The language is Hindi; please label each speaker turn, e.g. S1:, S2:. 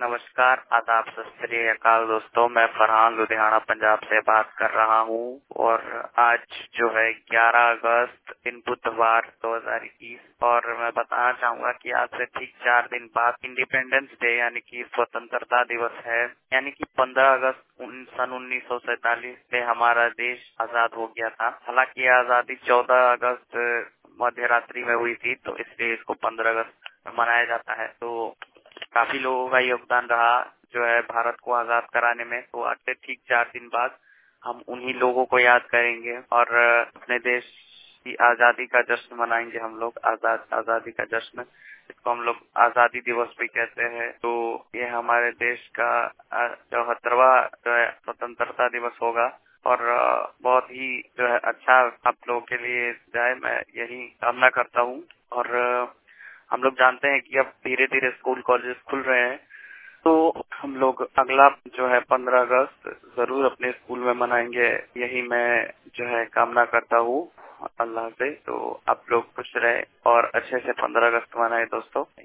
S1: नमस्कार, आदाब, सत श्री अकाल दोस्तों। मैं फरहान लुधियाना पंजाब से बात कर रहा हूँ और आज जो है 11 अगस्त दिन बुधवार 2021 और मैं बताना चाहूँगा कि आज से ठीक 4 दिन बाद इंडिपेंडेंस डे यानी कि स्वतंत्रता दिवस है। यानी कि 15 अगस्त सन 1947 में हमारा देश आजाद हो गया था। हालांकि आजादी 14 अगस्त मध्य रात्रि में हुई थी, तो इसलिए इसको 15 अगस्त मनाया जाता है। तो काफी लोगों का योगदान रहा जो है भारत को आजाद कराने में। तो आज से ठीक 4 दिन बाद हम उन्हीं लोगों को याद करेंगे और अपने देश की आजादी का जश्न मनाएंगे। हम लोग आजादी का जश्न, इसको हम लोग आजादी दिवस भी कहते हैं। तो ये हमारे देश का 74वां जो है स्वतंत्रता दिवस होगा और बहुत ही जो है अच्छा आप लोगों के लिए जाए, मैं यही कामना करता हूँ। और हम लोग जानते हैं कि अब धीरे धीरे स्कूल कॉलेज खुल रहे हैं, तो हम लोग अगला जो है 15 अगस्त जरूर अपने स्कूल में मनाएंगे। यही मैं जो है कामना करता हूँ अल्लाह से। तो आप लोग खुश रहे और अच्छे से 15 अगस्त मनाएं दोस्तों।